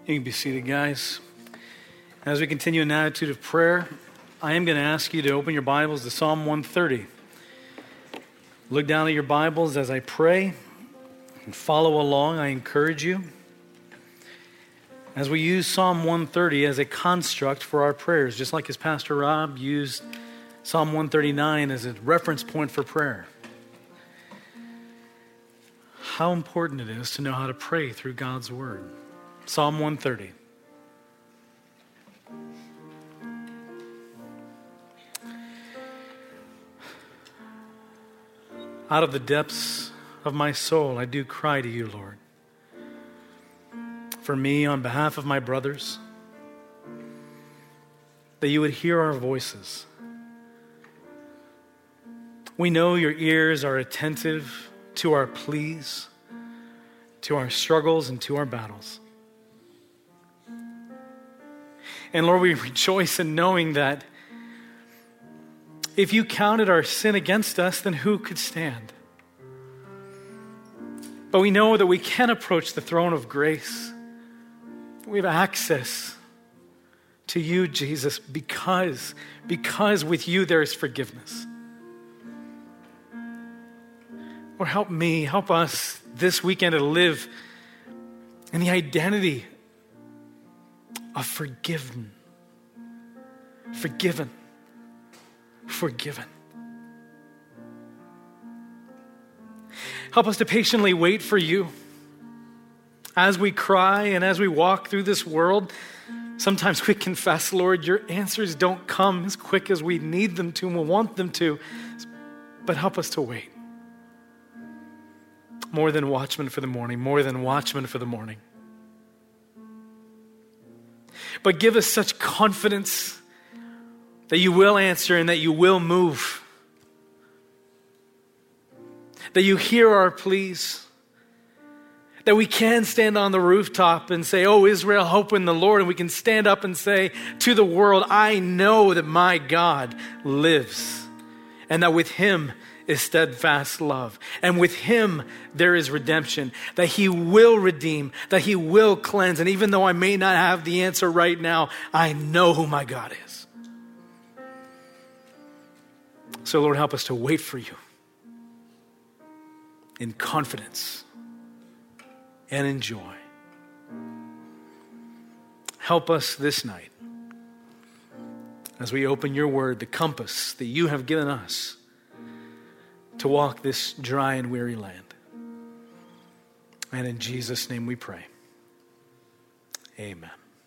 You can be seated, guys. As we continue an attitude of prayer, I am going to ask you to open your Bibles to Psalm 130. Look down at your Bibles as I pray and follow along. I encourage you. As we use Psalm 130 as a construct for our prayers, just like as Pastor Rob used Psalm 139 as a reference point for prayer. How important it is to know how to pray through God's Word. Psalm 130. Out of the depths of my soul, I do cry to you, Lord. For me, on behalf of my brothers, that you would hear our voices. We know your ears are attentive to our pleas, to our struggles, and to our battles. And Lord, we rejoice in knowing that if you counted our sin against us, then who could stand? But we know that we can approach the throne of grace. We have access to you, Jesus, because with you there is forgiveness. Lord, help me, help us this weekend to live in the identity of forgiven. Help us to patiently wait for you as we cry and as we walk through this world. Sometimes we confess, Lord, your answers don't come as quick as we need them to and we want them to, but help us to wait. More than watchmen for the morning. But give us such confidence that you will answer and that you will move. That you hear our pleas. That we can stand on the rooftop and say, "Oh, Israel, hope in the Lord." And we can stand up and say to the world, "I know that my God lives. And that with him is steadfast love. And with him there is redemption, that he will redeem, that he will cleanse. And even though I may not have the answer right now, I know who my God is." So Lord, help us to wait for you in confidence and in joy. Help us this night as we open your word, the compass that you have given us to walk this dry and weary land. And in Jesus' name we pray. Amen.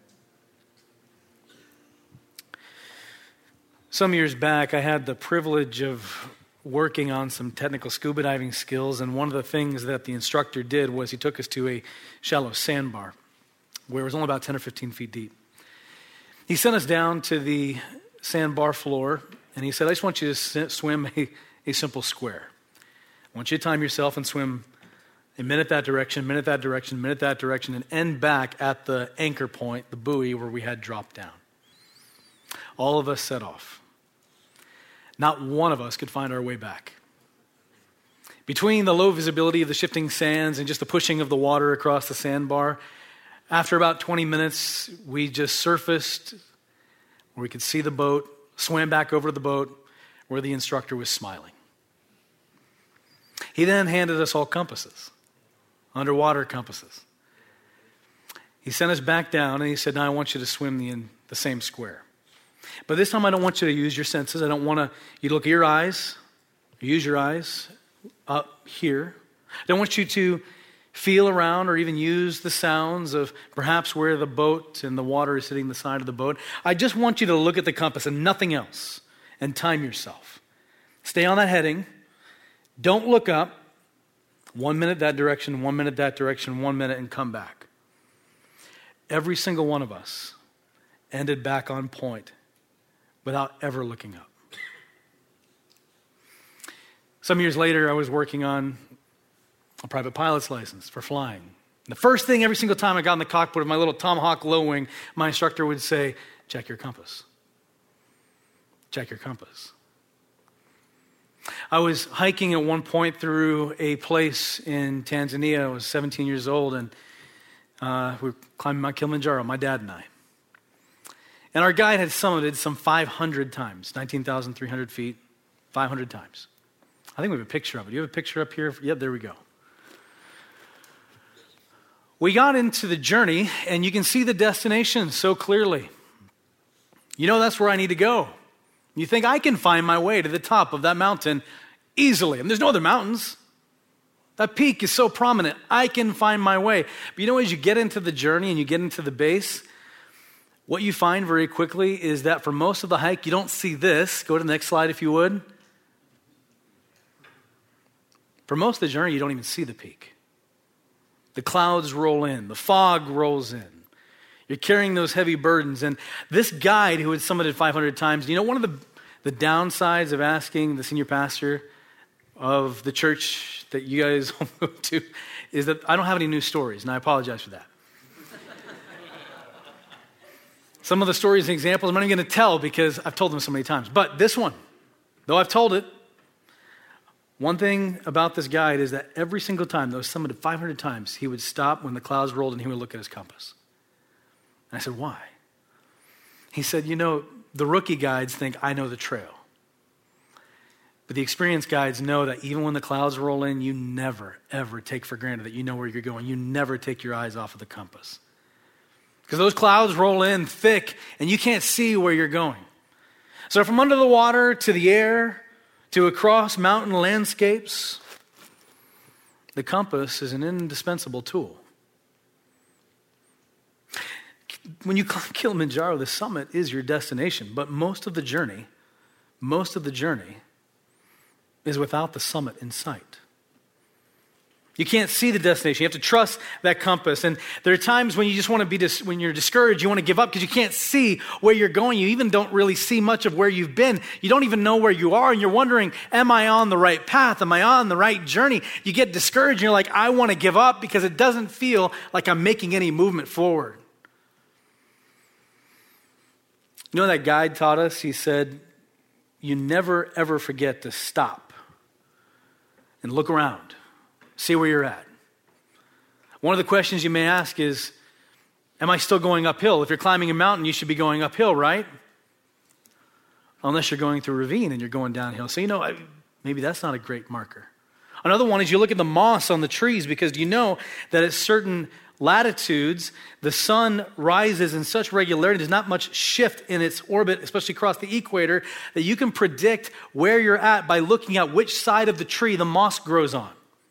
Some years back, I had the privilege of working on some technical scuba diving skills, and one of the things that the instructor did was he took us to a shallow sandbar where it was only about 10 or 15 feet deep. He sent us down to the sandbar floor, and he said, "I just want you to swim a simple square. I want you to time yourself and swim a minute that direction, and end back at the anchor point, the buoy where we had dropped down." All of us set off. Not one of us could find our way back. Between the low visibility of the shifting sands and just the pushing of the water across the sandbar, after about 20 minutes, we just surfaced where we could see the boat, swam back over to the boat where the instructor was smiling. He then handed us all compasses, underwater compasses. He sent us back down and he said, "Now I want you to swim in the same square. But this time I don't want you to use your senses. I don't want you to look at your eyes, use your eyes up here. I don't want you to feel around or even use the sounds of perhaps where the boat and the water is hitting the side of the boat. I just want you to look at the compass and nothing else and time yourself. Stay on that heading. Don't look up. 1 minute that direction, 1 minute that direction, 1 minute, and come back." Every single one of us ended back on point without ever looking up. Some years later, I was working on a private pilot's license for flying. And the first thing every single time I got in the cockpit of my little Tomahawk low wing, my instructor would say, "Check your compass. Check your compass." I was hiking at one point through a place in Tanzania. I was 17 years old, and We were climbing Mount Kilimanjaro, my dad and I. And our guide had summited some 500 times, 19,300 feet, 500 times. I think we have a picture of it. Do you have a picture up here? Yep, there we go. We got into the journey, and you can see the destination so clearly. You know that's where I need to go. You think I can find my way to the top of that mountain easily. And there's no other mountains. That peak is so prominent. I can find my way. But you know, as you get into the journey and you get into the base, what you find very quickly is that for most of the hike, you don't see this. Go to the next slide if you would. For most of the journey, you don't even see the peak. The clouds roll in. The fog rolls in. You're carrying those heavy burdens. And this guide who had summited 500 times, you know, one of the downsides of asking the senior pastor of the church that you guys go to is that I don't have any new stories, and I apologize for that. Some of the stories and examples I'm not even going to tell because I've told them so many times. But this one, though I've told it, one thing about this guide is that every single time, those summited 500 times, he would stop when the clouds rolled and he would look at his compass. And I said, why? He said, you know, the rookie guides think I know the trail. But the experienced guides know that even when the clouds roll in, you never, ever take for granted that you know where you're going. You never take your eyes off of the compass. Because those clouds roll in thick and you can't see where you're going. So from under the water to the air to across mountain landscapes, the compass is an indispensable tool. When you climb Kilimanjaro, the summit is your destination, but most of the journey is without the summit in sight. You can't see the destination. You have to trust that compass. And there are times when you just want to when you're discouraged, you want to give up because you can't see where you're going. You even don't really see much of where you've been. You don't even know where you are. And you're wondering, am I on the right path? Am I on the right journey? You get discouraged and you're like, I want to give up because it doesn't feel like I'm making any movement forward. You know what that guide taught us? He said, you never ever forget to stop and look around. See where you're at. One of the questions you may ask is, am I still going uphill? If you're climbing a mountain, you should be going uphill, right? Unless you're going through a ravine and you're going downhill. So, you know, maybe that's not a great marker. Another one is you look at the moss on the trees because you know that at certain latitudes, the sun rises in such regularity, there's not much shift in its orbit, especially across the equator, that you can predict where you're at by looking at which side of the tree the moss grows on.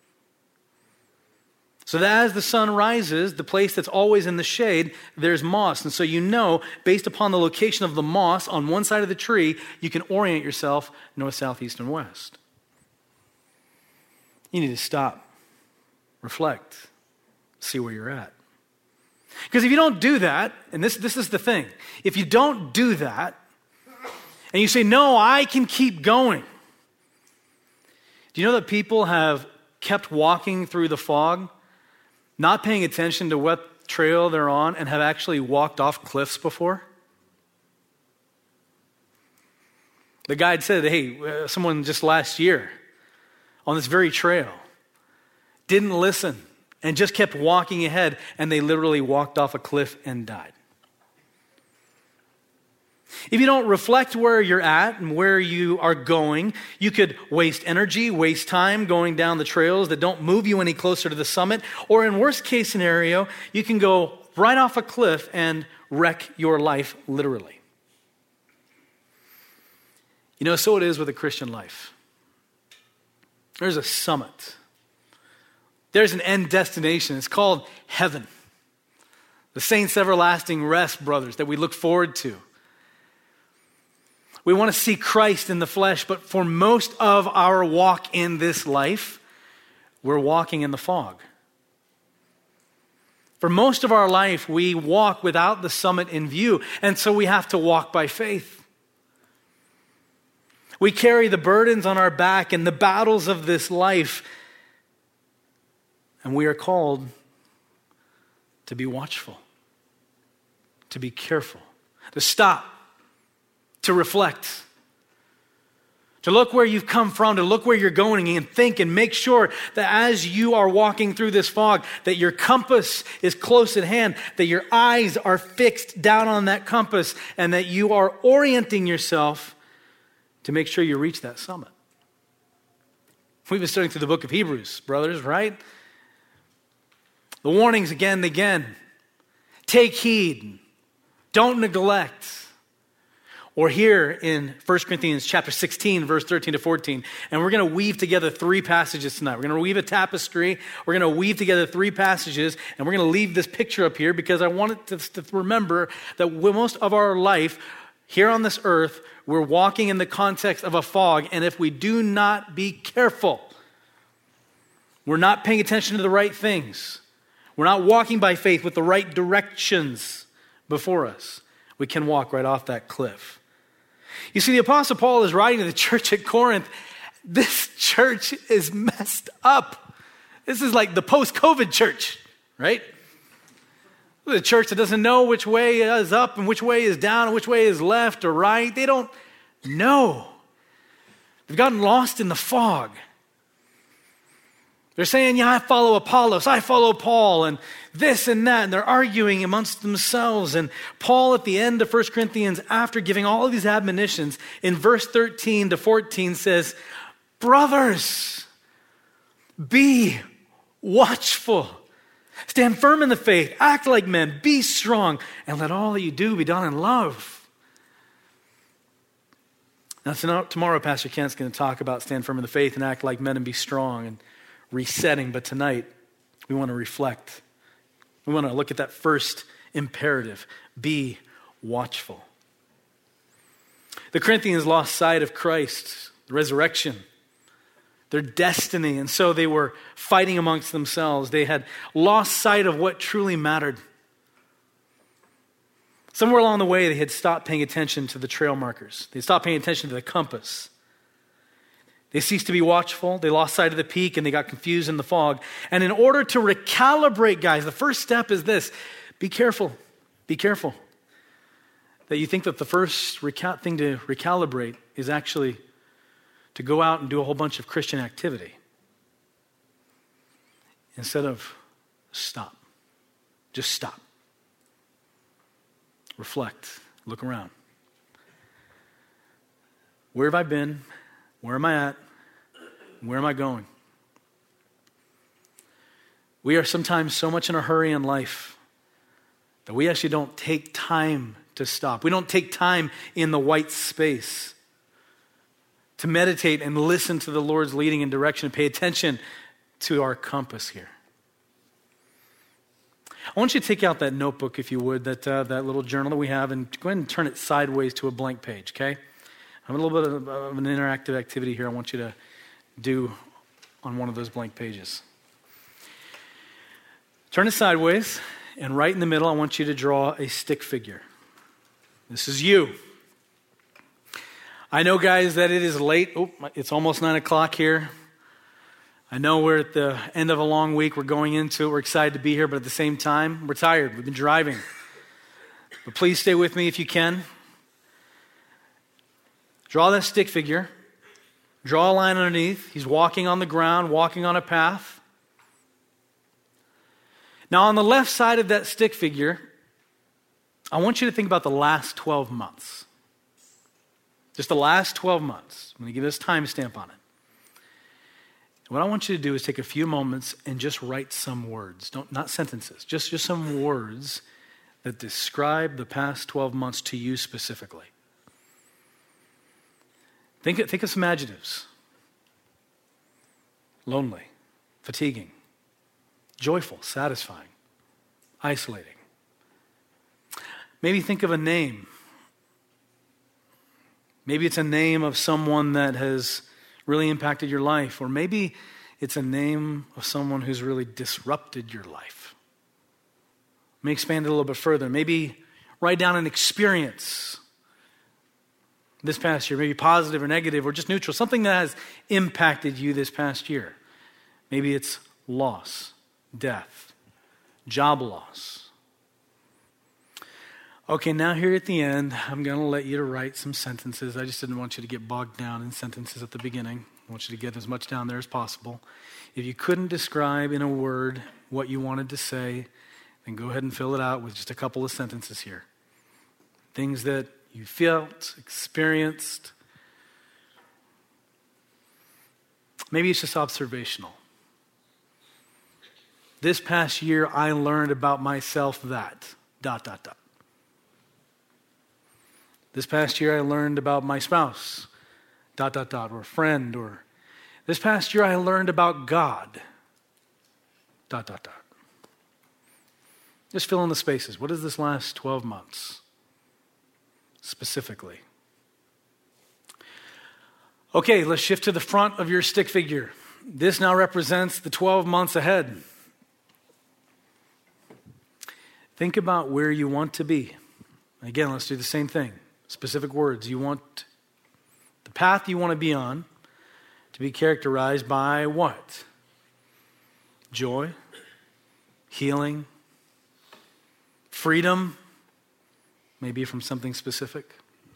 So that as the sun rises, the place that's always in the shade, there's moss. And so you know, based upon the location of the moss on one side of the tree, you can orient yourself north, south, east, and west. You need to stop, reflect, see where you're at. Because if you don't do that, and this is the thing, if you don't do that, and you say, no, I can keep going. Do you know that people have kept walking through the fog, not paying attention to what trail they're on, and have actually walked off cliffs before? The guide said, hey, someone just last year on this very trail didn't listen and just kept walking ahead, and they literally walked off a cliff and died. If you don't reflect where you're at and where you are going, you could waste energy, waste time going down the trails that don't move you any closer to the summit. Or in worst case scenario, you can go right off a cliff and wreck your life literally. You know, so it is with a Christian life. There's a summit. There's an end destination. It's called heaven. The saints' everlasting rest, brothers, that we look forward to. We want to see Christ in the flesh, but for most of our walk in this life, we're walking in the fog. For most of our life, we walk without the summit in view, and so we have to walk by faith. We carry the burdens on our back and the battles of this life, and we are called to be watchful, to be careful, to stop, to reflect, to look where you've come from, to look where you're going and think and make sure that as you are walking through this fog, that your compass is close at hand, that your eyes are fixed down on that compass, and that you are orienting yourself to make sure you reach that summit. We've been studying through the book of Hebrews, brothers, right? The warnings again and again. Take heed. Don't neglect. Or here in 1 Corinthians chapter 16, verse 13 to 14. And we're going to weave together three passages tonight. We're going to weave a tapestry. We're going to weave together three passages. And we're going to leave this picture up here because I want it to remember that most of our life here on this earth, we're walking in the context of a fog. And if we do not be careful, we're not paying attention to the right things. We're not walking by faith with the right directions before us. We can walk right off that cliff. You see, the Apostle Paul is writing to the church at Corinth. This church is messed up. This is like the post-COVID church, right? The church that doesn't know which way is up and which way is down and which way is left or right. They don't know. They've gotten lost in the fog. They're saying, yeah, I follow Apollos, I follow Paul, and this and that, and they're arguing amongst themselves. And Paul at the end of 1 Corinthians, after giving all of these admonitions, in verse 13 to 14 says, brothers, be watchful. Stand firm in the faith, act like men, be strong, and let all that you do be done in love. Now tomorrow, Pastor Kent's going to talk about stand firm in the faith and act like men and be strong and resetting, but tonight we want to reflect. We want to look at that first imperative, be watchful. The Corinthians lost sight of Christ, the resurrection, their destiny, and so they were fighting amongst themselves. They had lost sight of what truly mattered. Somewhere along the way, they had stopped paying attention to the trail markers. They stopped paying attention to the compass. They ceased to be watchful. They lost sight of the peak and they got confused in the fog. And in order to recalibrate, guys, the first step is this. Be careful. Be careful. That you think that the first thing to recalibrate is actually to go out and do a whole bunch of Christian activity. Instead of stop. Just stop. Reflect. Look around. Where have I been? Where am I at? Where am I going? We are sometimes so much in a hurry in life that we actually don't take time to stop. We don't take time in the white space to meditate and listen to the Lord's leading and direction, pay attention to our compass here. I want you to take out that notebook, if you would, that little journal that we have, and go ahead and turn it sideways to a blank page, okay? I have a little bit of an interactive activity here I want you to do on one of those blank pages. Turn it sideways, and right in the middle, I want you to draw a stick figure. This is you. I know, guys, that it is late. Oh, it's almost 9 o'clock here. I know we're at the end of a long week. We're going into it. We're excited to be here, but at the same time, we're tired. We've been driving. But please stay with me if you can. Draw that stick figure. Draw a line underneath. He's walking on the ground, walking on a path. Now, on the left side of that stick figure, I want you to think about the last 12 months. Just the last 12 months. I'm going to give this timestamp on it. What I want you to do is take a few moments and just write some words. Not sentences, just some words that describe the past 12 months to you specifically. Think of some adjectives. Lonely, fatiguing, joyful, satisfying, isolating. Maybe think of a name. Maybe it's a name of someone that has really impacted your life, or maybe it's a name of someone who's really disrupted your life. Let me expand it a little bit further. Maybe write down an experience this past year, maybe positive or negative or just neutral, something that has impacted you this past year. Maybe it's loss, death, job loss. Okay, now here at the end, I'm going to let you to write some sentences. I just didn't want you to get bogged down in sentences at the beginning. I want you to get as much down there as possible. If you couldn't describe in a word what you wanted to say, then go ahead and fill it out with just a couple of sentences here. Things that you felt, experienced. Maybe it's just observational. This past year, I learned about myself that, ... This past year, I learned about my spouse, ... or friend, or this past year, I learned about God, ... Just fill in the spaces. What is this last 12 months specifically? Okay, let's shift to the front of your stick figure. This now represents the 12 months ahead. Think about where you want to be. Again, let's do the same thing. Specific words. You want the path you want to be on to be characterized by what? Joy, healing, freedom, maybe from something specific.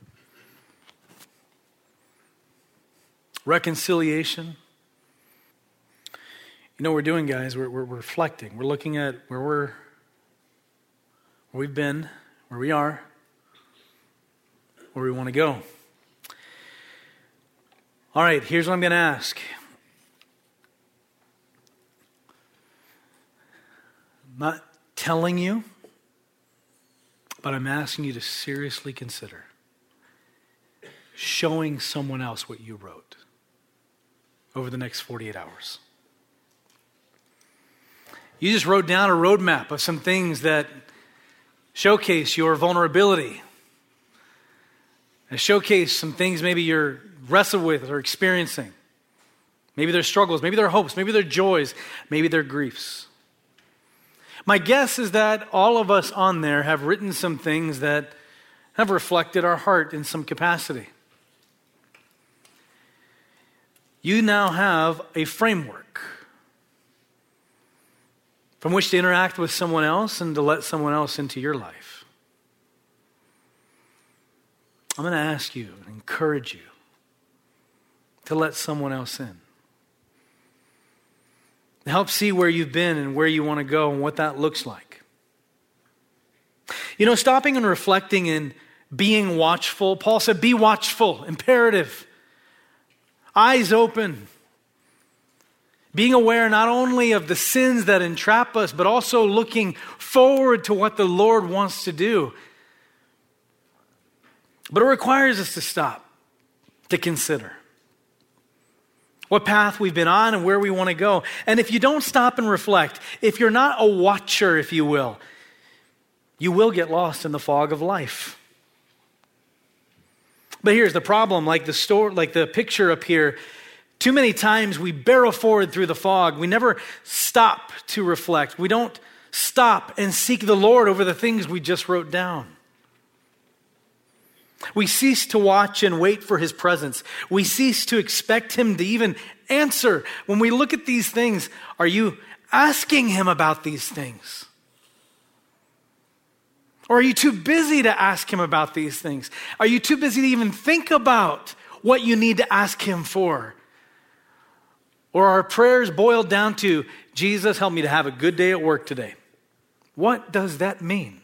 Reconciliation. You know what we're doing, guys? We're reflecting. We're looking at where we've been, where we are, where we want to go. All right, here's what I'm going to ask. I'm not telling you, but I'm asking you to seriously consider showing someone else what you wrote over the next 48 hours. You just wrote down a roadmap of some things that showcase your vulnerability, and showcase some things maybe you're wrestled with or experiencing. Maybe they're struggles, maybe they're hopes, maybe they're joys, maybe they're griefs. My guess is that all of us on there have written some things that have reflected our heart in some capacity. You now have a framework from which to interact with someone else and to let someone else into your life. I'm going to ask you and encourage you to let someone else in. To help see where you've been and where you want to go and what that looks like. You know, stopping and reflecting and being watchful. Paul said, be watchful, imperative. Eyes open. Being aware not only of the sins that entrap us, but also looking forward to what the Lord wants to do. But it requires us to stop, to consider what path we've been on and where we want to go. And if you don't stop and reflect, if you're not a watcher, if you will get lost in the fog of life. But here's the problem, like the picture up here, too many times we barrel forward through the fog. We never stop to reflect. We don't stop and seek the Lord over the things we just wrote down. We cease to watch and wait for his presence. We cease to expect him to even answer. When we look at these things, are you asking him about these things? Or are you too busy to ask him about these things? Are you too busy to even think about what you need to ask him for? Or are prayers boiled down to, Jesus, help me to have a good day at work today? What does that mean?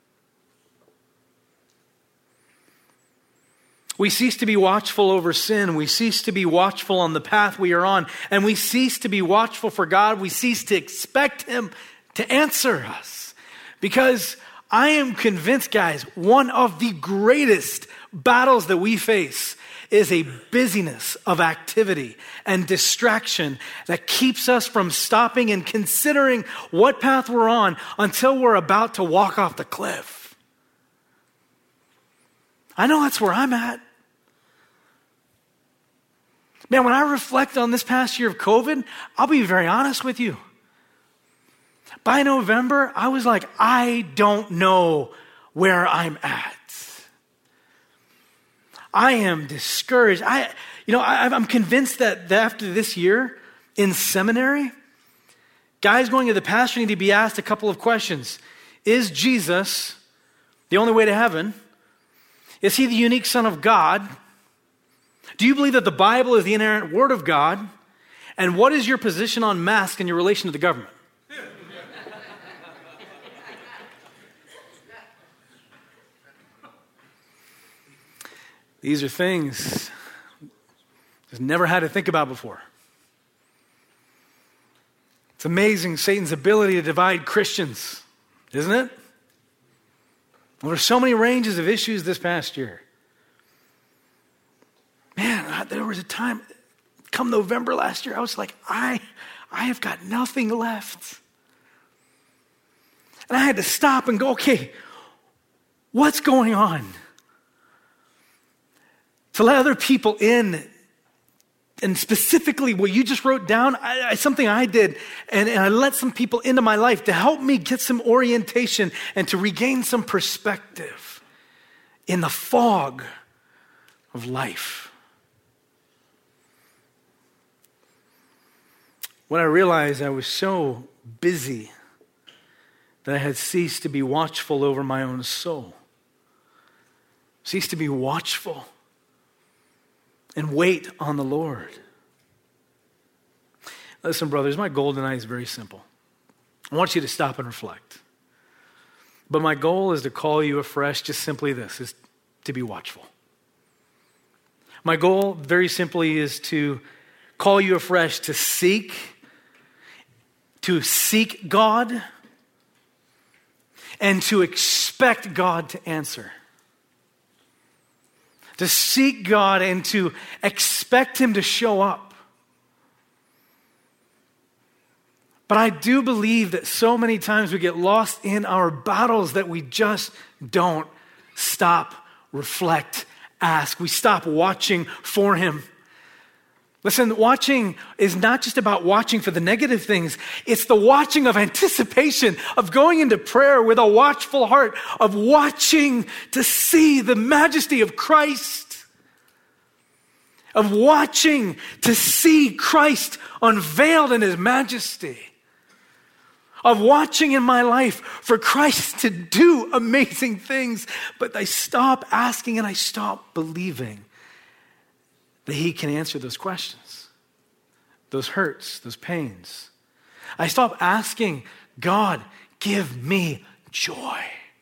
We cease to be watchful over sin. We cease to be watchful on the path we are on. And we cease to be watchful for God. We cease to expect him to answer us. Because I am convinced, guys, one of the greatest battles that we face is a busyness of activity and distraction that keeps us from stopping and considering what path we're on until we're about to walk off the cliff. I know that's where I'm at. Man, when I reflect on this past year of COVID, I'll be very honest with you. By November, I was like, I don't know where I'm at. I am discouraged. I'm convinced that after this year in seminary, guys going to the pastor need to be asked a couple of questions. Is Jesus the only way to heaven? Is he the unique Son of God? Do you believe that the Bible is the inerrant Word of God? And what is your position on masks in your relation to the government? These are things I've never had to think about before. It's amazing Satan's ability to divide Christians, isn't it? Well, there's so many ranges of issues this past year. Man, there was a time, come November last year, I was like, I have got nothing left. And I had to stop and go, okay, what's going on? To let other people in, and specifically what you just wrote down, something I did, and I let some people into my life to help me get some orientation and to regain some perspective in the fog of life. When I realized I was so busy that I had ceased to be watchful over my own soul, ceased to be watchful and wait on the Lord. Listen, brothers, my goal tonight is very simple. I want you to stop and reflect. But my goal is to call you afresh, just simply this, is to be watchful. My goal, very simply, is to call you afresh to seek God and to expect God to answer. To seek God and to expect Him to show up. But I do believe that so many times we get lost in our battles that we just don't stop, reflect, ask. We stop watching for Him. Listen, watching is not just about watching for the negative things. It's the watching of anticipation, of going into prayer with a watchful heart, of watching to see the majesty of Christ, of watching to see Christ unveiled in His majesty, of watching in my life for Christ to do amazing things. But I stop asking and I stop believing that He can answer those questions, those hurts, those pains. I stop asking, God, give me joy.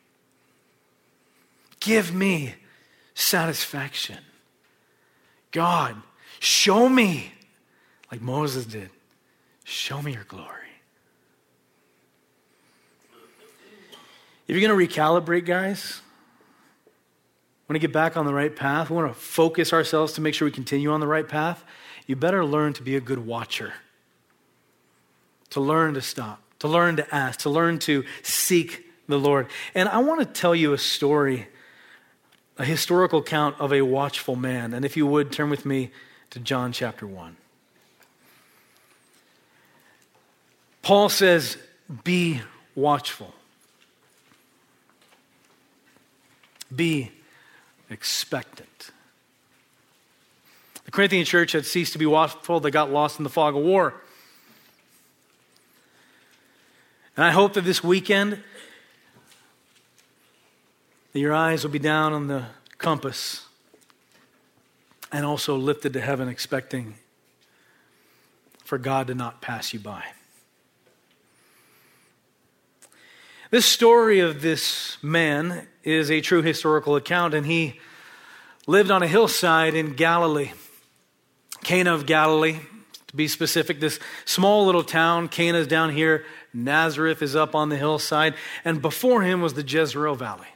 Give me satisfaction. God, show me, like Moses did, show me your glory. If you're going to recalibrate, guys, want to get back on the right path, we want to focus ourselves to make sure we continue on the right path, you better learn to be a good watcher. To learn to stop, to learn to ask, to learn to seek the Lord. And I want to tell you a story, a historical account of a watchful man. And if you would, turn with me to John chapter 1. Paul says, be watchful. Be expectant. The Corinthian church had ceased to be watchful. They got lost in the fog of war. And I hope that this weekend that your eyes will be down on the compass and also lifted to heaven, expecting for God to not pass you by. This story of this man is a true historical account, and he lived on a hillside in Galilee, Cana of Galilee, to be specific. This small little town, Cana is down here, Nazareth is up on the hillside, and before him was the Jezreel Valley.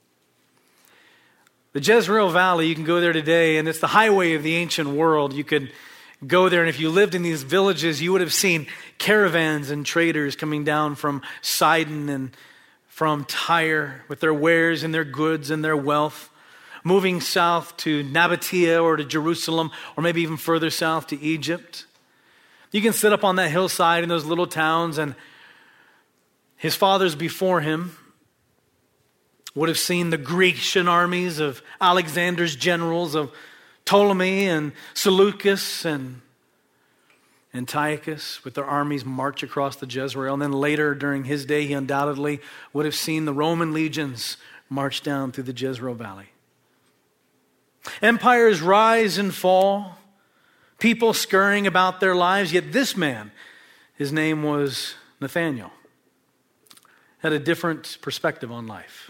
The Jezreel Valley, you can go there today, and it's the highway of the ancient world. You could go there, and if you lived in these villages, you would have seen caravans and traders coming down from Sidon and from Tyre with their wares and their goods and their wealth, moving south to Nabatea or to Jerusalem, or maybe even further south to Egypt. You can sit up on that hillside in those little towns, and his fathers before him would have seen the Grecian armies of Alexander's generals, of Ptolemy and Seleucus and Antiochus with their armies march across the Jezreel. And then later during his day, he undoubtedly would have seen the Roman legions march down through the Jezreel Valley. Empires rise and fall, people scurrying about their lives, yet this man, his name was Nathanael, had a different perspective on life.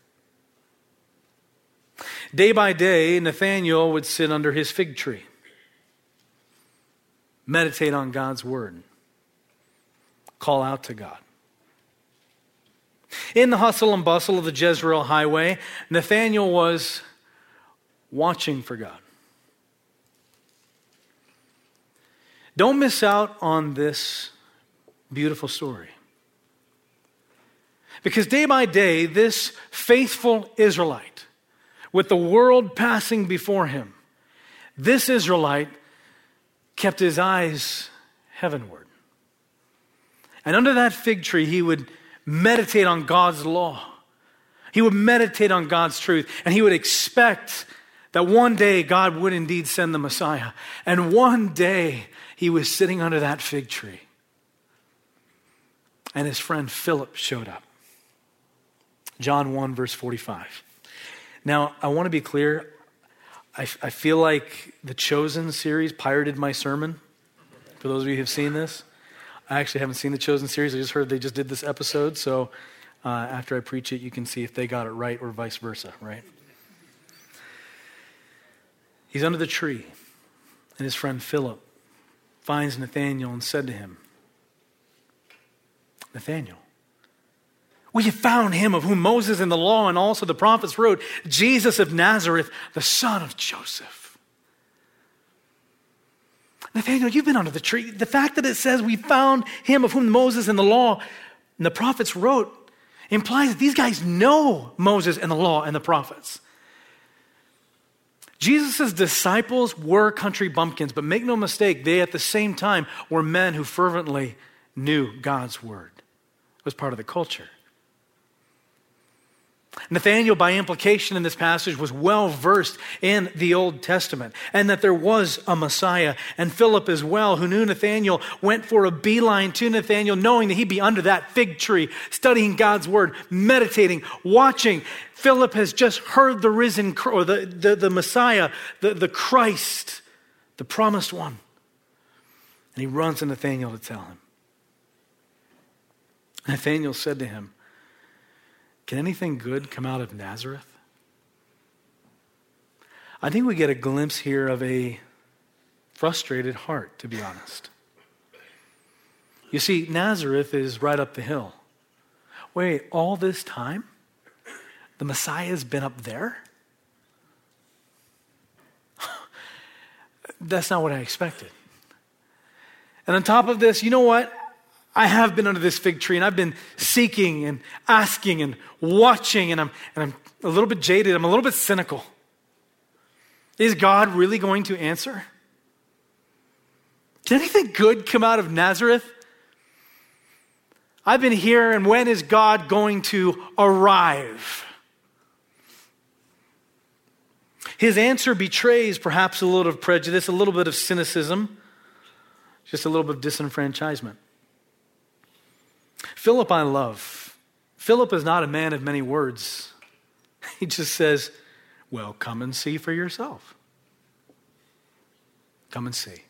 Day by day, Nathanael would sit under his fig tree, meditate on God's word, call out to God. In the hustle and bustle of the Jezreel highway, Nathanael was watching for God. Don't miss out on this beautiful story. Because day by day, this faithful Israelite, with the world passing before him, this Israelite kept his eyes heavenward. And under that fig tree, he would meditate on God's law. He would meditate on God's truth, and he would expect that one day God would indeed send the Messiah. And one day he was sitting under that fig tree, and his friend Philip showed up. John 1, verse 45. Now, I want to be clear. I feel like the Chosen series pirated my sermon. For those of you who have seen this, I actually haven't seen the Chosen series. I just heard they just did this episode. So after I preach it, you can see if they got it right or vice versa, right? He's under the tree, and his friend Philip finds Nathanael and said to him, Nathanael, we have found him of whom Moses in the law and also the prophets wrote, Jesus of Nazareth, the son of Joseph. Nathanael, you've been under the tree. The fact that it says we found him of whom Moses in the law and the prophets wrote implies that these guys know Moses and the law and the prophets. Jesus' disciples were country bumpkins, but make no mistake, they at the same time were men who fervently knew God's word. It was part of the culture. Nathanael, by implication in this passage, was well versed in the Old Testament and that there was a Messiah. And Philip as well, who knew Nathanael, went for a beeline to Nathanael, knowing that he'd be under that fig tree, studying God's word, meditating, watching. Philip has just heard the risen, or the Messiah, the Christ, the promised one. And he runs to Nathanael to tell him. Nathanael said to him, can anything good come out of Nazareth? I think we get a glimpse here of a frustrated heart, to be honest. You see, Nazareth is right up the hill. Wait, all this time, the Messiah's been up there? That's not what I expected. And on top of this, you know what? I have been under this fig tree, and I've been seeking and asking and watching, and I'm a little bit jaded. I'm a little bit cynical. Is God really going to answer? Did anything good come out of Nazareth? I've been here, and when is God going to arrive? His answer betrays perhaps a little of prejudice, a little bit of cynicism, just a little bit of disenfranchisement. Philip I love. Philip is not a man of many words. He just says, well, come and see for yourself. Come and see.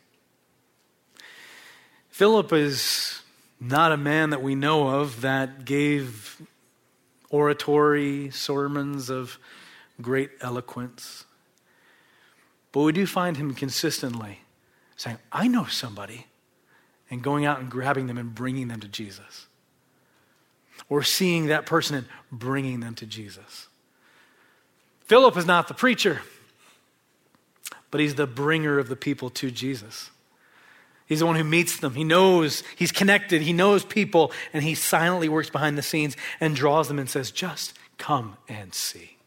Philip is not a man that we know of that gave oratory sermons of great eloquence. But we do find him consistently saying, I know somebody, and going out and grabbing them and bringing them to Jesus. Or seeing that person and bringing them to Jesus. Philip is not the preacher, but he's the bringer of the people to Jesus. He's the one who meets them. He knows, he's connected, he knows people, and he silently works behind the scenes and draws them and says, just come and see.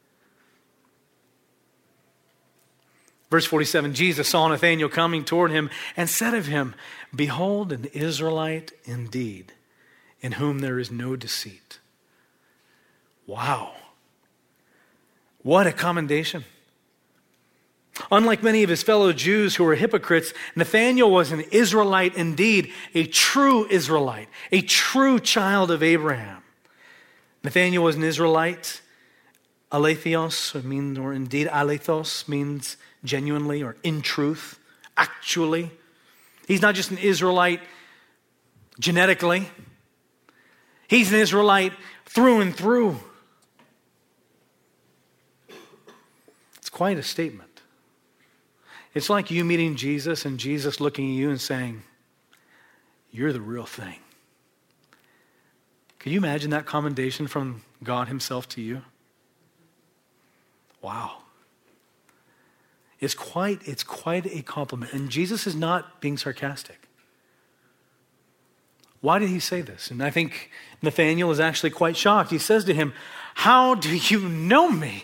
Verse 47, Jesus saw Nathanael coming toward him and said of him, behold, an Israelite indeed, in whom there is no deceit. Wow. What a commendation. Unlike many of his fellow Jews who were hypocrites, Nathanael was an Israelite indeed, a true Israelite, a true child of Abraham. Nathanael was an Israelite Aletheos, or indeed alethos, means genuinely or in truth, actually. He's not just an Israelite genetically. He's an Israelite through and through. It's quite a statement. It's like you meeting Jesus and Jesus looking at you and saying, "You're the real thing." Can you imagine that commendation from God himself to you? Wow. It's quite a compliment. And Jesus is not being sarcastic. Why did he say this? And I think Nathanael is actually quite shocked. He says to him, "How do you know me?"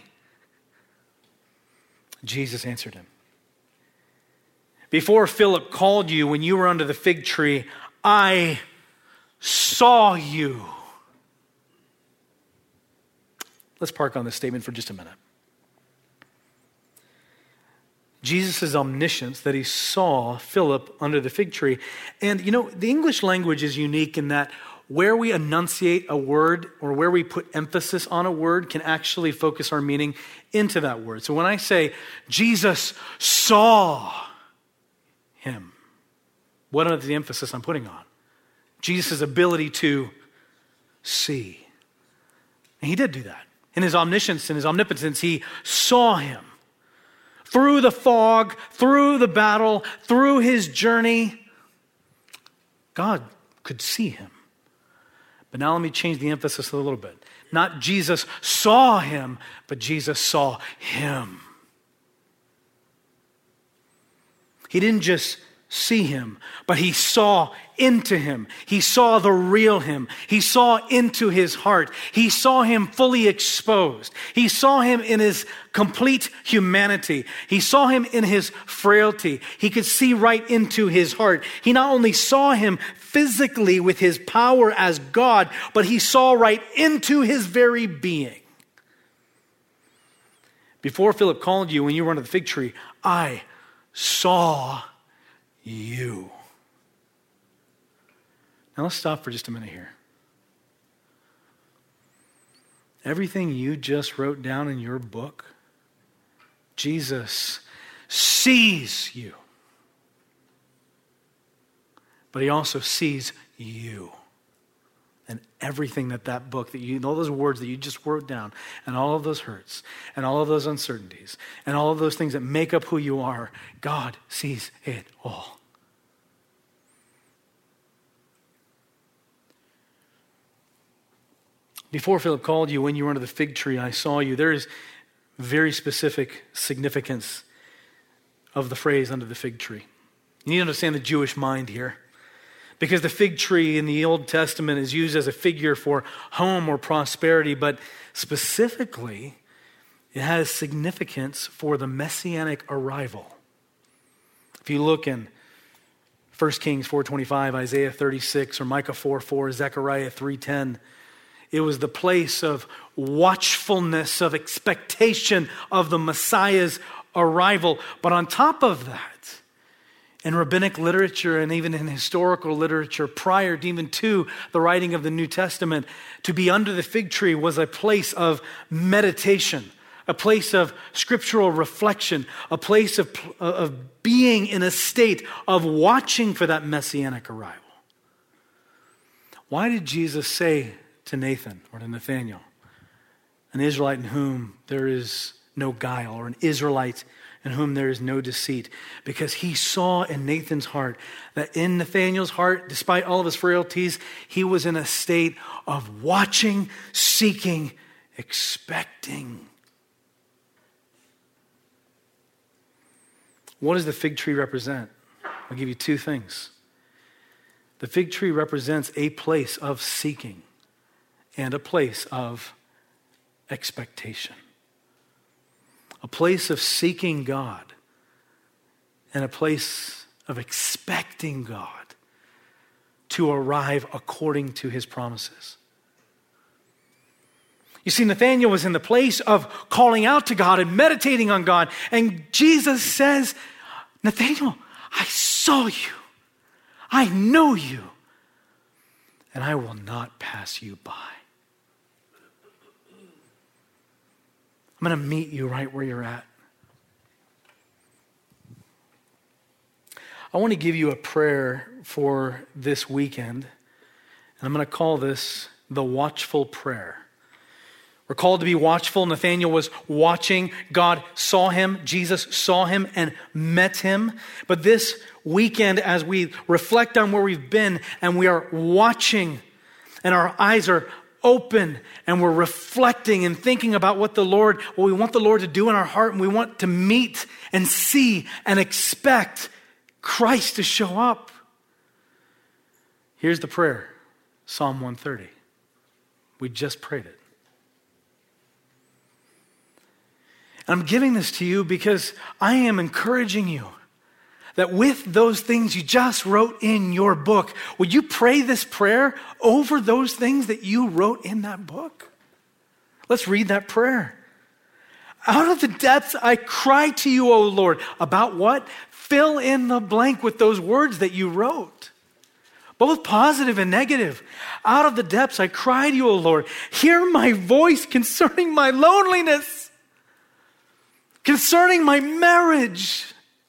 Jesus answered him, "Before Philip called you when you were under the fig tree, I saw you." Let's park on this statement for just a minute. Jesus' omniscience, that he saw Philip under the fig tree. And the English language is unique in that where we enunciate a word or where we put emphasis on a word can actually focus our meaning into that word. So when I say Jesus saw him, what is the emphasis I'm putting on? Jesus' ability to see. And he did do that. In his omniscience and his omnipotence, he saw him. Through the fog, through the battle, through his journey, God could see him. But now let me change the emphasis a little bit. Not Jesus saw him, but Jesus saw him. He didn't just see him, but he saw into him. He saw the real him. He saw into his heart. He saw him fully exposed. He saw him in his complete humanity. He saw him in his frailty. He could see right into his heart. He not only saw him physically with his power as God, but he saw right into his very being. Before Philip called you when you were under the fig tree, I saw you. Now let's stop for just a minute here. Everything you just wrote down in your book, Jesus sees you. But he also sees you. And everything that book, all those words that you just wrote down, and all of those hurts, and all of those uncertainties, and all of those things that make up who you are, God sees it all. Before Philip called you when you were under the fig tree, I saw you. There is very specific significance of the phrase under the fig tree. You need to understand the Jewish mind here. Because the fig tree in the Old Testament is used as a figure for home or prosperity, but specifically, it has significance for the messianic arrival. If you look in 1 Kings 4:25, Isaiah 36, or Micah 4:4, Zechariah 3:10, it was the place of watchfulness, of expectation of the Messiah's arrival. But on top of that, in rabbinic literature and even in historical literature prior even to the writing of the New Testament, to be under the fig tree was a place of meditation, a place of scriptural reflection, a place of being in a state of watching for that messianic arrival. Why did Jesus say to Nathan or to Nathanael, an Israelite in whom there is no guile, or an Israelite in whom there is no deceit? Because he saw in Nathan's heart that in Nathanael's heart, despite all of his frailties, he was in a state of watching, seeking, expecting. What does the fig tree represent? I'll give you two things. The fig tree represents a place of seeking and a place of expectation. A place of seeking God and a place of expecting God to arrive according to his promises. You see, Nathanael was in the place of calling out to God and meditating on God. And Jesus says, Nathanael, I saw you. I know you. And I will not pass you by. I'm going to meet you right where you're at. I want to give you a prayer for this weekend. And I'm going to call this the watchful prayer. We're called to be watchful. Nathanael was watching. God saw him. Jesus saw him and met him. But this weekend, as we reflect on where we've been and we are watching and our eyes are open and we're reflecting and thinking about what we want the Lord to do in our heart, and we want to meet and see and expect Christ to show up. Here's the prayer, Psalm 130. We just prayed it. I'm giving this to you because I am encouraging you that with those things you just wrote in your book, would you pray this prayer over those things that you wrote in that book? Let's read that prayer. Out of the depths I cry to you, O Lord. About what? Fill in the blank with those words that you wrote. Both positive and negative. Out of the depths I cry to you, O Lord. Hear my voice concerning my loneliness. Concerning my marriage.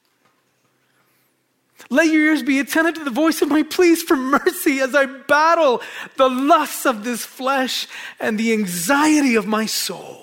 Let your ears be attentive to the voice of my pleas for mercy as I battle the lusts of this flesh and the anxiety of my soul.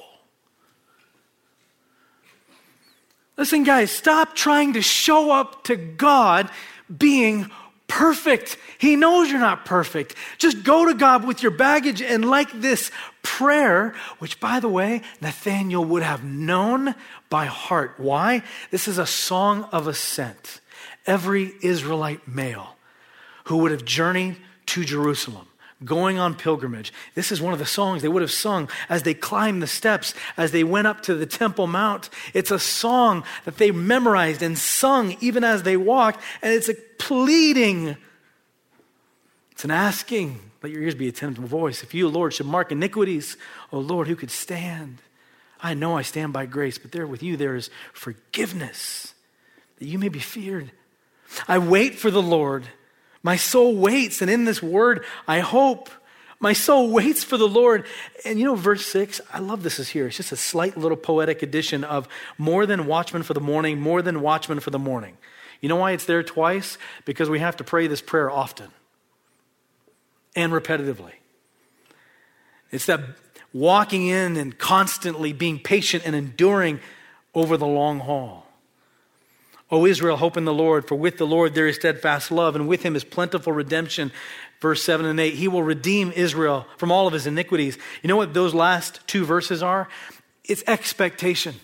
Listen, guys, stop trying to show up to God being perfect. He knows you're not perfect. Just go to God with your baggage and like this prayer, which, by the way, Nathanael would have known by heart. Why? This is a song of ascent. Every Israelite male who would have journeyed to Jerusalem, going on pilgrimage, this is one of the songs they would have sung as they climbed the steps, as they went up to the Temple Mount. It's a song that they memorized and sung even as they walked, and it's a pleading. It's an asking. Let your ears be attentive to my voice. If you, Lord, should mark iniquities, O Lord, who could stand? I know I stand by grace, but there with you there is forgiveness, that you may be feared. I wait for the Lord. My soul waits, and in this word, I hope. My soul waits for the Lord. And verse 6, I love this is here. It's just a slight little poetic addition of more than watchmen for the morning, more than watchmen for the morning. You know why it's there twice? Because we have to pray this prayer often and repetitively. It's that walking in and constantly being patient and enduring over the long haul. O Israel, hope in the Lord, for with the Lord there is steadfast love, and with him is plentiful redemption. Verse 7 and 8, he will redeem Israel from all of his iniquities. You know what those last two verses are? It's expectation.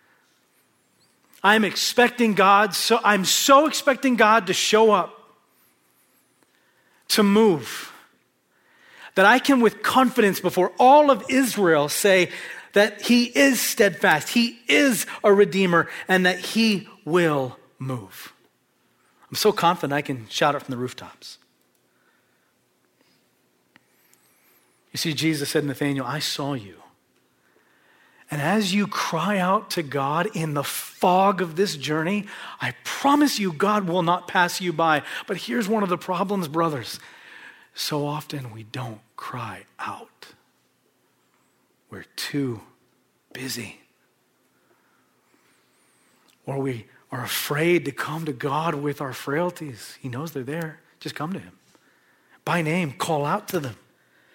I'm expecting God, I'm so expecting God to show up, to move, that I can with confidence before all of Israel say that he is steadfast, he is a redeemer, and that he will move. I'm so confident I can shout it from the rooftops. You see, Jesus said to Nathanael, I saw you. And as you cry out to God in the fog of this journey, I promise you God will not pass you by. But here's one of the problems, brothers. So often we don't cry out. We're too busy. Or we are afraid to come to God with our frailties. He knows they're there. Just come to him. By name, call out to them.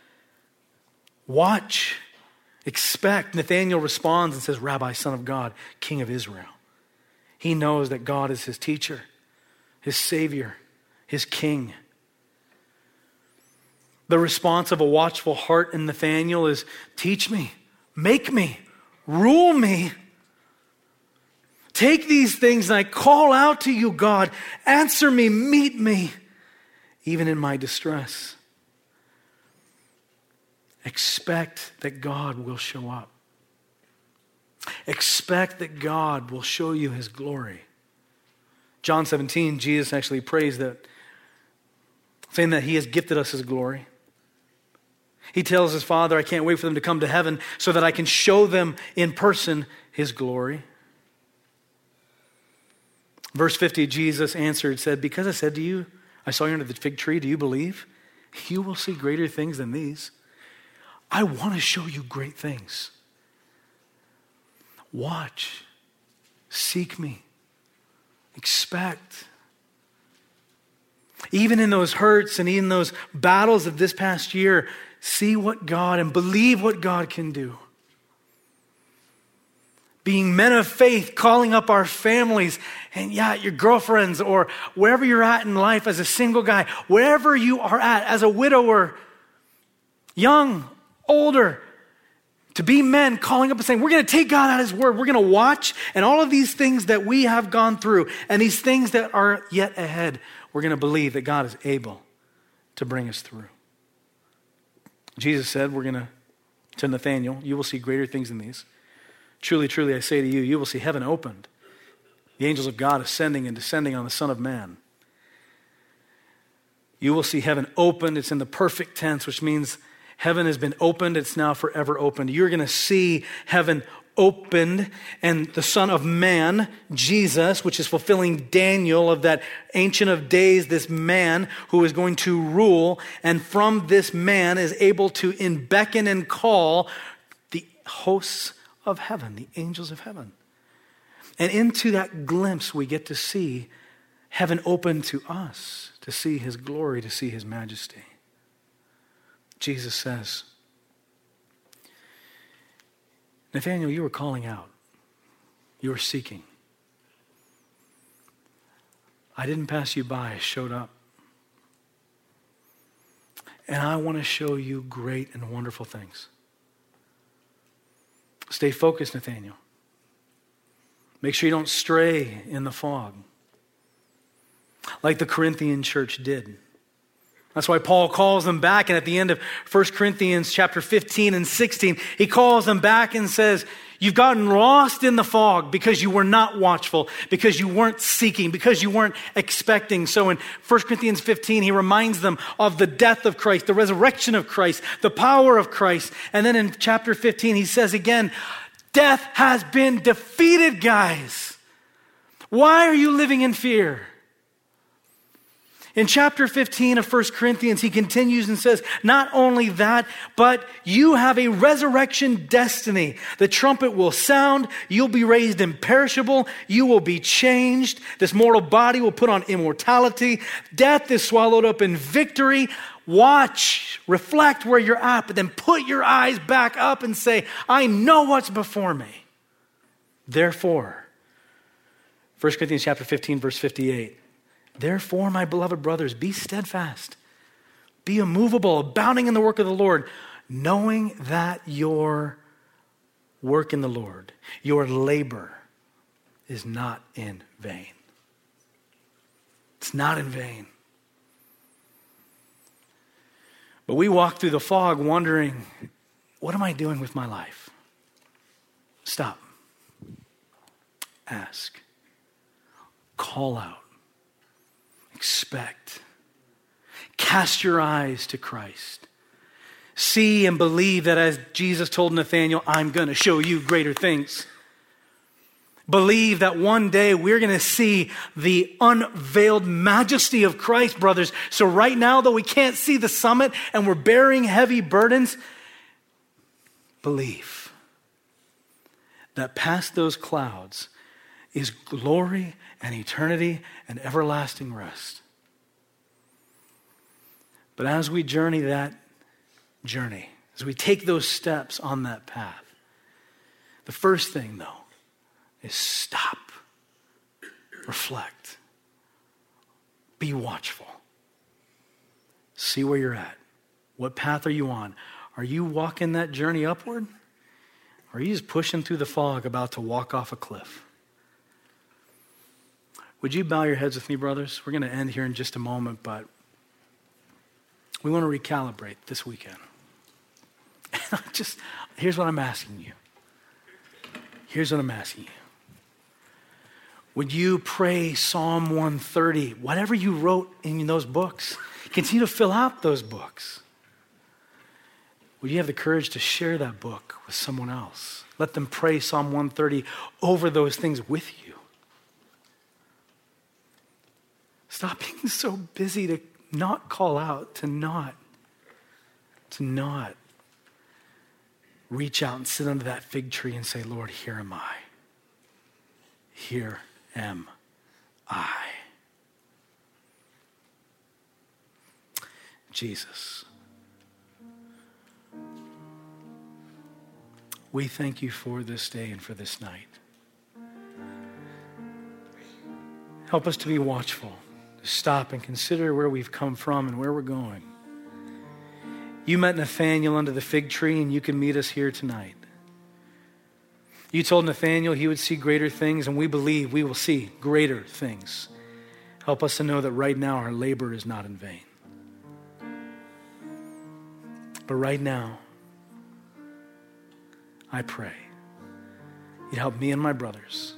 Watch, expect. Nathanael responds and says, Rabbi, Son of God, King of Israel. He knows that God is his teacher, his Savior, his King. The response of a watchful heart in Nathanael is, teach me, make me, rule me. Take these things and I call out to you, God. Answer me, meet me, even in my distress. Expect that God will show up. Expect that God will show you his glory. John 17, Jesus actually prays that, saying that he has gifted us his glory. He tells his Father, I can't wait for them to come to heaven so that I can show them in person his glory. Verse 50, Jesus answered, said, because I said to you, I saw you under the fig tree, do you believe? You will see greater things than these. I want to show you great things. Watch. Seek me. Expect. Even in those hurts and even those battles of this past year, see what God and believe what God can do. Being men of faith, calling up our families and your girlfriends or wherever you're at in life as a single guy, wherever you are at as a widower, young, older, to be men calling up and saying, we're going to take God at his word. We're going to watch, and all of these things that we have gone through and these things that are yet ahead, we're going to believe that God is able to bring us through. Jesus said, to Nathanael, you will see greater things than these. Truly, truly, I say to you, you will see heaven opened, the angels of God ascending and descending on the Son of Man. You will see heaven opened. It's in the perfect tense, which means heaven has been opened. It's now forever opened. You're going to see heaven opened, and the Son of Man, Jesus, which is fulfilling Daniel of that Ancient of Days, this man who is going to rule, and from this man is able to beckon and call the hosts of heaven, the angels of heaven. And into that glimpse, we get to see heaven open to us, to see his glory, to see his majesty. Jesus says, Nathanael, you were calling out. You were seeking. I didn't pass you by. I showed up. And I want to show you great and wonderful things. Stay focused, Nathanael. Make sure you don't stray in the fog like the Corinthian church did. That's why Paul calls them back, and at the end of 1 Corinthians chapter 15 and 16, he calls them back and says, you've gotten lost in the fog because you were not watchful, because you weren't seeking, because you weren't expecting. So in 1 Corinthians 15, he reminds them of the death of Christ, the resurrection of Christ, the power of Christ. And then in chapter 15, he says again, death has been defeated, guys. Why are you living in fear? In chapter 15 of 1 Corinthians, he continues and says, not only that, but you have a resurrection destiny. The trumpet will sound. You'll be raised imperishable. You will be changed. This mortal body will put on immortality. Death is swallowed up in victory. Watch, reflect where you're at, but then put your eyes back up and say, I know what's before me. Therefore, 1 Corinthians chapter 15, verse 58, therefore, my beloved brothers, be steadfast, be immovable, abounding in the work of the Lord, knowing that your work in the Lord, your labor, is not in vain. It's not in vain. But we walk through the fog wondering, what am I doing with my life? Stop. Ask. Call out. Expect. Cast your eyes to Christ. See and believe that as Jesus told Nathanael, I'm going to show you greater things. Believe that one day we're going to see the unveiled majesty of Christ, brothers. So right now, though we can't see the summit and we're bearing heavy burdens, believe that past those clouds is glory and eternity and everlasting rest. But as we journey that journey, as we take those steps on that path, the first thing, though, is stop, reflect, be watchful, see where you're at. What path are you on? Are you walking that journey upward? Or are you just pushing through the fog about to walk off a cliff? Would you bow your heads with me, brothers? We're going to end here in just a moment, but we want to recalibrate this weekend. And here's what I'm asking you. Here's what I'm asking you. Would you pray Psalm 130, whatever you wrote in those books, continue to fill out those books. Would you have the courage to share that book with someone else? Let them pray Psalm 130 over those things with you. Stop being so busy to not call out, to not reach out and sit under that fig tree and say, Lord, here am I. Here am I. Jesus, we thank you for this day and for this night. Help us to be watchful, to stop and consider where we've come from and where we're going. You met Nathanael under the fig tree, and you can meet us here tonight. You told Nathanael he would see greater things, and we believe we will see greater things. Help us to know that right now our labor is not in vain. But right now, I pray you'd help me and my brothers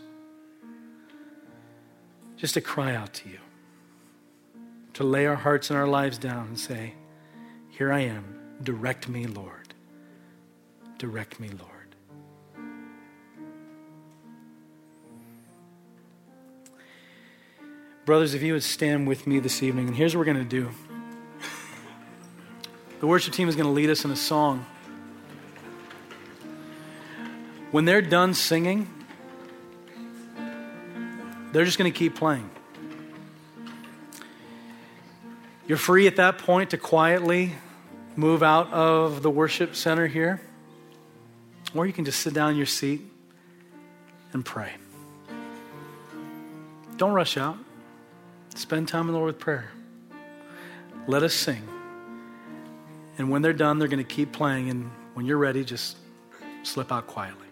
just to cry out to you, to lay our hearts and our lives down and say, here I am, direct me, Lord. Direct me, Lord. Brothers, if you would stand with me this evening, and here's what we're going to do. The worship team is going to lead us in a song. When they're done singing, they're just going to keep playing. You're free at that point to quietly move out of the worship center here, or you can just sit down in your seat and pray. Don't rush out. Spend time in the Lord with prayer. Let us sing. And when they're done, they're going to keep playing. And when you're ready, just slip out quietly.